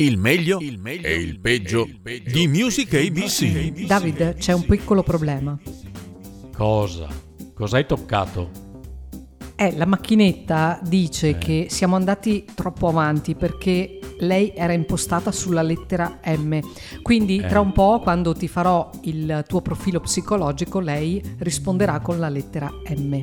Il meglio e il peggio di Music ABC. David, c'è un piccolo problema. Cosa? Cosa hai toccato? La macchinetta dice che siamo andati troppo avanti perché lei era impostata sulla lettera M. Quindi tra un po', quando ti farò il tuo profilo psicologico, lei risponderà con la lettera M.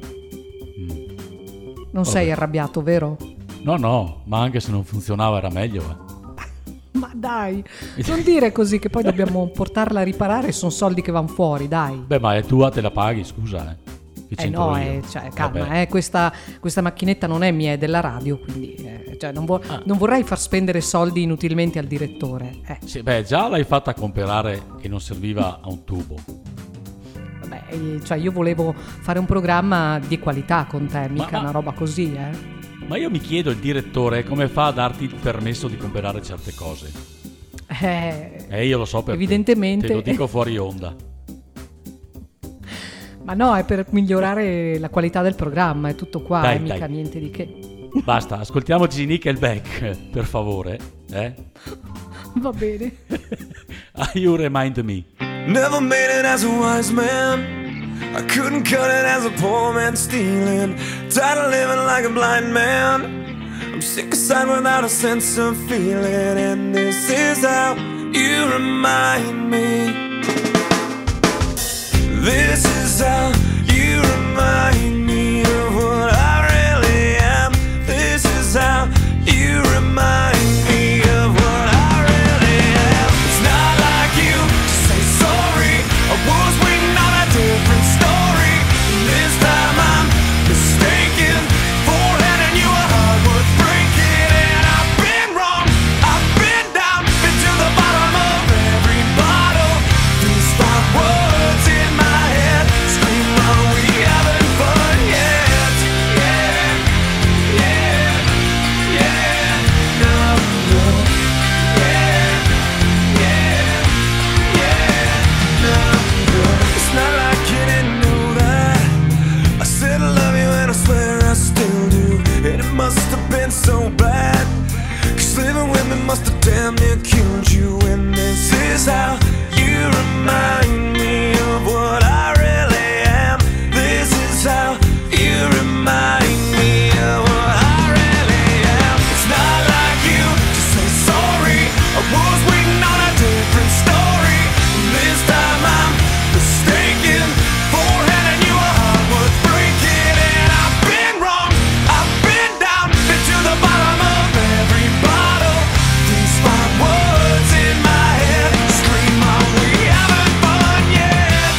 Non sei arrabbiato, vero? No, ma anche se non funzionava era meglio. Ma dai, non dire così che poi dobbiamo portarla a riparare, sono soldi che vanno fuori, dai. Beh, ma è tua, te la paghi, scusa. Che c'entro io? Calma, questa macchinetta non è mia, è della radio, quindi non vorrei far spendere soldi inutilmente al direttore. Sì, già l'hai fatta comprare che non serviva a un tubo. Vabbè, io volevo fare un programma di qualità con te, mica una roba così, Ma io mi chiedo, il direttore come fa a darti il permesso di comprare certe cose? Io lo so perché. Evidentemente. Te lo dico fuori onda. Ma no, è per migliorare la qualità del programma, è tutto qua, dai. mica niente di che. Basta, ascoltiamoci Nickelback, per favore. Va bene. You remind me. Never made it as a wise man. I couldn't cut it as a poor man stealing. Tired of living like a blind man. I'm sick aside without a sense of feeling. And this is how you remind me. This is how you remind me of what I really am. This is how you remind me of what I really am. It's not like you to say sorry. I was waiting on a different story. This time I'm mistaken for handing you a heart worth breaking. And I've been wrong, I've been down, been to the bottom of every bottle. These 5 words in my head scream, are we having fun yet? It's not like you didn't know that I said I love you and I swear I still do. And it must have been so bad, 'cause living with me must have damn near killed you. And this is how you remind me of what I really am. This is how you remind me of what I really am. It's not like you to say sorry. I was waiting on a different story. This time I'm mistaken for handing you a heart worth breaking. And I've been wrong, I've been down, been to the bottom of every bottle. These 5 words in my head scream, are we having fun yet?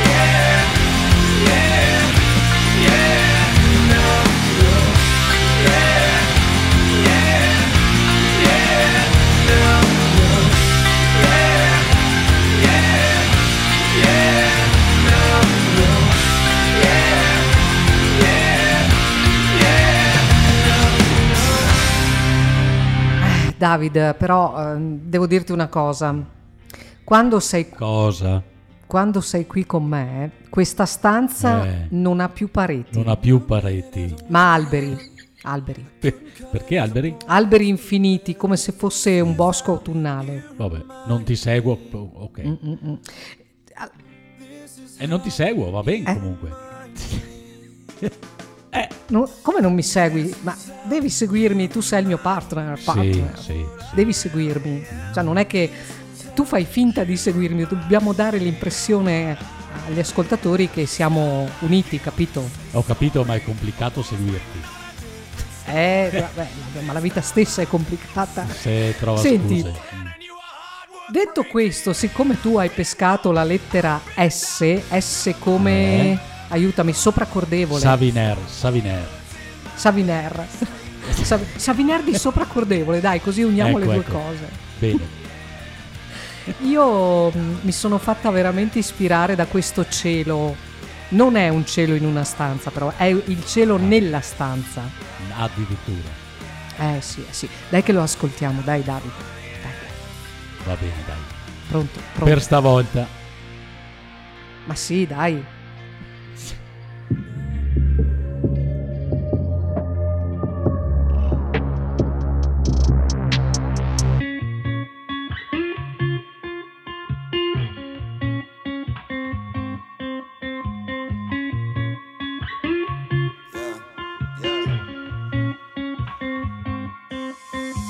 David, però devo dirti una cosa. Quando sei qui con me, questa stanza non ha più pareti. Non ha più pareti. Ma alberi. Perché alberi? Alberi infiniti, come se fosse un bosco autunnale. Vabbè, non ti seguo. Ok. E non ti seguo, va bene comunque. No, come non mi segui? Ma devi seguirmi, tu sei il mio partner. Sì. Devi seguirmi. Cioè non è che tu fai finta di seguirmi, dobbiamo dare l'impressione agli ascoltatori che siamo uniti, capito? Ho capito, ma è complicato seguirti. Ma la vita stessa è complicata. Se trova Senti, scuse. Detto questo, siccome tu hai pescato la lettera S come... Aiutami, sopraccordevole. Saviner. Saviner di sopraccordevole, dai, così uniamo le due cose. Bene. Io mi sono fatta veramente ispirare da questo cielo. Non è un cielo in una stanza, però è il cielo nella stanza. Addirittura. Sì. Dai che lo ascoltiamo, dai Davide. Dai. Va bene, dai. Pronto. Per stavolta. Ma sì, dai.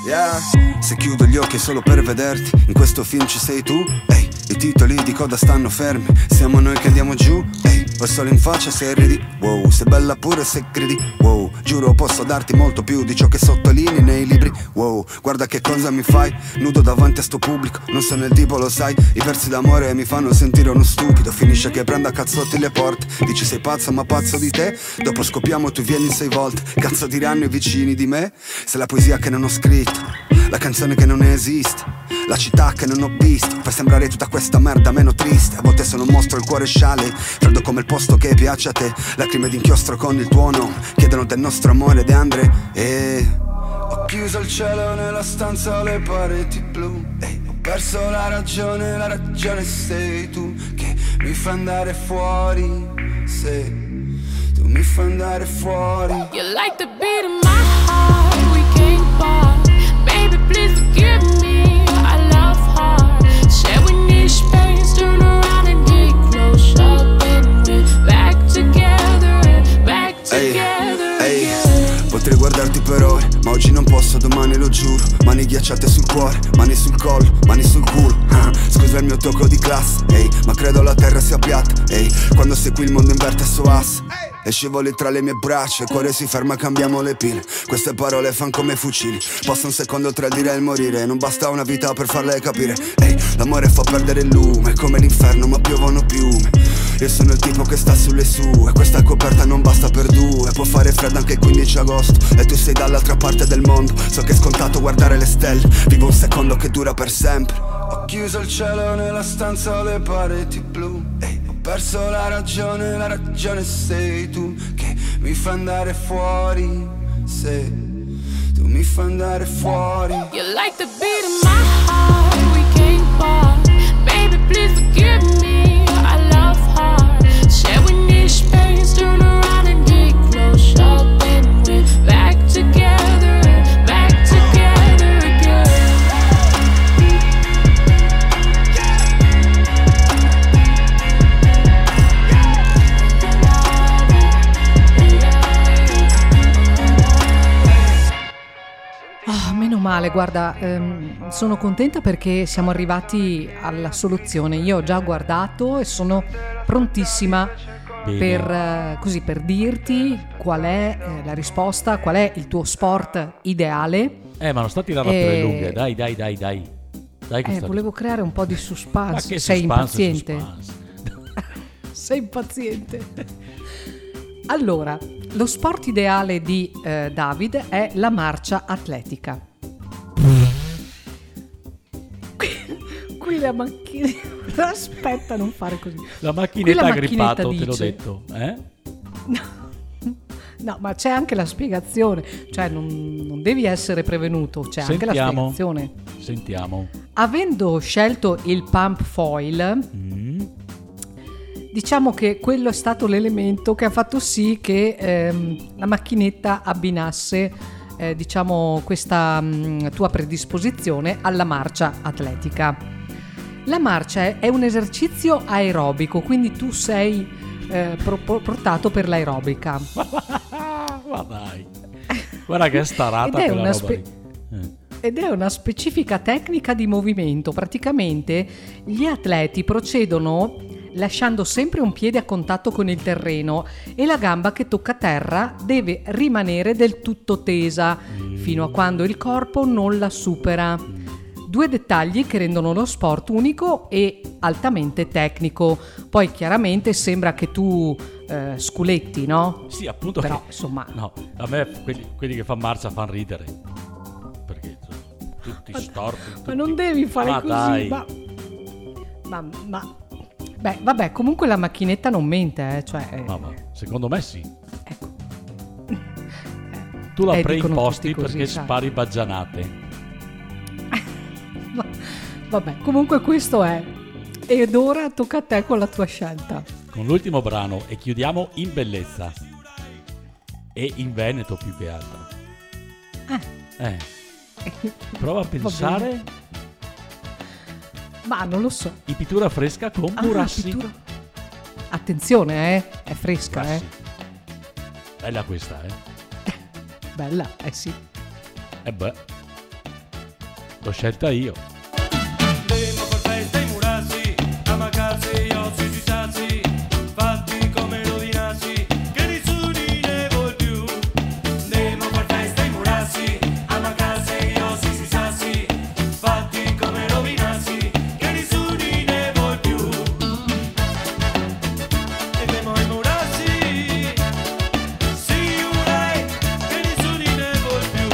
Yeah. Se chiudo gli occhi è solo per vederti, in questo film ci sei tu, ehi. I titoli di coda stanno fermi, siamo noi che andiamo giù, ehi. Ho il sole in faccia se ridi, wow. Sei bella pure se credi, wow. Giuro posso darti molto più di ciò che sottolinei nei libri, wow. Guarda che cosa mi fai, nudo davanti a sto pubblico. Non sono il tipo, lo sai, i versi d'amore mi fanno sentire uno stupido. Finisce che prendo a cazzotti le porte, dici sei pazzo ma pazzo di te. Dopo scoppiamo tu vieni 6 volte, cazzo diranno i vicini di me. Se la poesia che non ho scritto, la canzone che non esiste, la città che non ho visto, fai sembrare tutta questa merda meno triste. A volte sono un mostro, il cuore sciale, freddo come il posto che piace a te. Lacrime d'inchiostro con il tuo nome, chiedono del nostro amore De Andre. E ho chiuso il cielo nella stanza, le pareti blu, e ho perso la ragione sei tu che mi fa andare fuori, se tu mi fai andare fuori. You like the beat of my heart, we can't part. Baby, please forgive me, I love hard. Share we need space, turn around and get close up. And we're back together, back together again. Potrei guardarti per ore, ma oggi non posso, domani lo giuro. Mani ghiacciate sul cuore, mani sul collo, mani sul culo. Scusa il mio tocco di classe, ehi, ma credo la terra sia piatta, ehi. Quando sei qui il mondo inverte il suo asse e scivoli tra le mie braccia, il cuore si ferma, cambiamo le pile. Queste parole fan come fucili, passa un secondo tra il dire e il morire. Non basta una vita per farle capire, ehi. L'amore fa perdere il lume, è come l'inferno ma piovono piume. Io sono il tipo che sta sulle sue, questa coperta non basta per due. Può fare freddo anche il 15 agosto e tu sei dall'altra parte del mondo. So che è scontato guardare le stelle, vivo un secondo che dura per sempre. Ho chiuso il cielo nella stanza, le pareti blu, ehi. Ho perso la ragione sei tu che mi fa andare fuori, se tu mi fai andare fuori. You like the beat of my heart, we can't part. Baby, please forgive me, I love hard. Share we need space, turn around and get close up. And we're back together again. Meno male, guarda, sono contenta perché siamo arrivati alla soluzione. Io ho già guardato e sono prontissima per dirti qual è la risposta, qual è il tuo sport ideale. Ma non sta tirando per le lunghe, dai. Volevo creare un po' di suspense. Ma che sei suspense, impaziente? Sei impaziente. Allora, lo sport ideale di David è la marcia atletica. Qui la macchina... Aspetta, non fare così. La macchinetta ha grippato, dice... te l'ho detto. No, ma c'è anche la spiegazione. Cioè, non devi essere prevenuto. C'è anche la spiegazione. Sentiamo. Avendo scelto il pump foil... Diciamo che quello è stato l'elemento che ha fatto sì che la macchinetta abbinasse questa tua predisposizione alla marcia atletica. La marcia è un esercizio aerobico, quindi tu sei portato per l'aerobica. Ma dai, guarda che starata quella roba Ed è una specifica tecnica di movimento. Praticamente gli atleti procedono lasciando sempre un piede a contatto con il terreno e la gamba che tocca terra deve rimanere del tutto tesa fino a quando il corpo non la supera. 2 dettagli che rendono lo sport unico e altamente tecnico. Poi chiaramente sembra che tu sculetti, no? Sì, appunto. Però insomma... No, a me quelli che fanno marcia fanno ridere. Perché tutti storti. Ma non devi fare così. Dai. Ma beh, vabbè, comunque la macchinetta non mente, cioè... Ma secondo me sì. Ecco. Tu la preimposti così, perché sai. spari baggianate. Vabbè, comunque questo è. Ed ora tocca a te con la tua scelta. Con l'ultimo brano e chiudiamo in bellezza. E in Veneto più che altro. Prova a pensare... Ma non lo so. In pittura fresca con Burassi. Attenzione, è fresca, Burassi. Bella questa, Bella, sì. Beh. L'ho scelta io. Andiamo per festa ai murassi, a mancarsi gli ossi sui sassi, fatti come rovinassi, che nessuno ne vuol più. Andiamo per festa ai murassi, a mancarsi gli ossi sui sassi, fatti come rovinassi, che nessuno ne vuol più. Andiamo ai murassi, sì urai, che nessuno ne vuol più.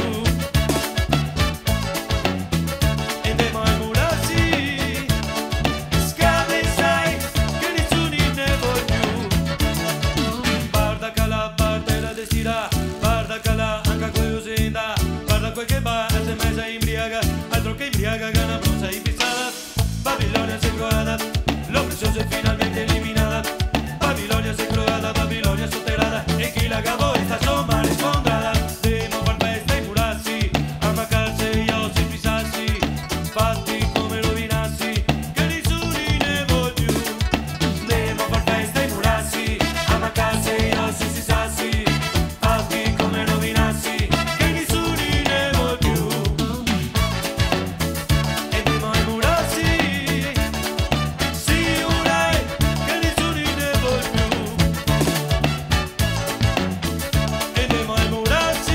Andiamo ai murassi, scade sai, che nessuno ne vuol più. Guarda cala, parte la destina, guarda cala, anche quello senda, guarda quel che va, se messa imbriaga, altro che imbriaga, gana bronza infissata. Babilonia si è croata, l'oppressione è finalmente eliminata. Babilonia si è croata, Babilonia sotterrata, e chi la cavò sta somma rispondrata. Andiamo per festa ai murassi, a mancarsi gli ossi sui sassi, fatti come rovinassi, che nessuno ne vuol più. Andiamo per festa ai murassi, a mancarsi gli ossi sui sassi, fatti come rovinassi, che nessuno ne vuol più. Andiamo ai murassi, sì urai, che nessuno ne vuol più. Andiamo ai murassi,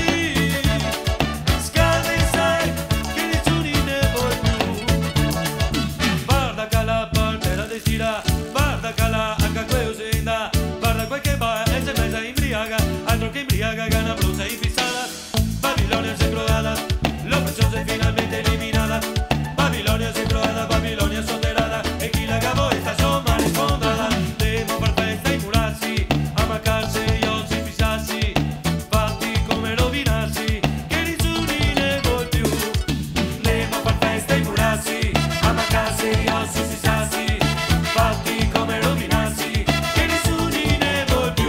scade sai, che nessuno ne vuol più. Guarda cala, parte la destina, guarda cala, anche quello senda, guarda quel che va, e se messa imbriaga, altro che imbriaga, gana bronza infissata. Babilonia si è croata, l'oppressione è finalmente eliminata. Babilonia si è croata, Babilonia sotterrata, e chi la cavò sta somma rispondrata. Andiamo per festa ai murassi, a mancarsi gli ossi sui sassi, fatti come rovinarsi, che nessuno ne vuol più. Andiamo per festa ai murassi, a mancarsi gli ossi sui sassi, fatti come rovinarsi, che nessuno ne vuol più.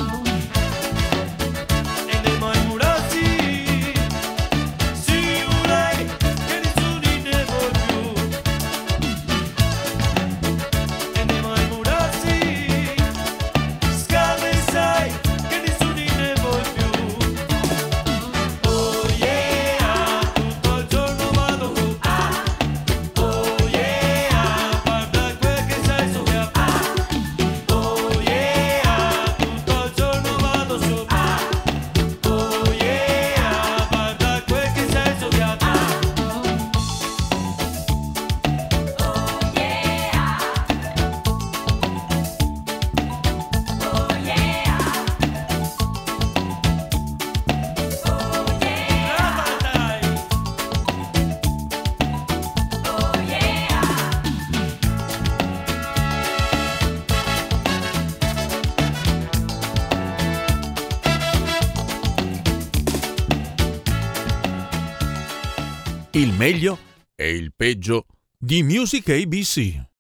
Andiamo ai murassi, sì urai, che nessuno ne vuol più. Andiamo ai murassi, scade sai, che nessuno ne vuol più. Oh yeah, tutto il giorno vado con te. Oh yeah, guarda quel che sei sopra. Oh yeah, tutto il giorno vado sopra. Oh yeah, guarda quel che sei sopra. Brava dai! Il meglio e il peggio di Music ABC.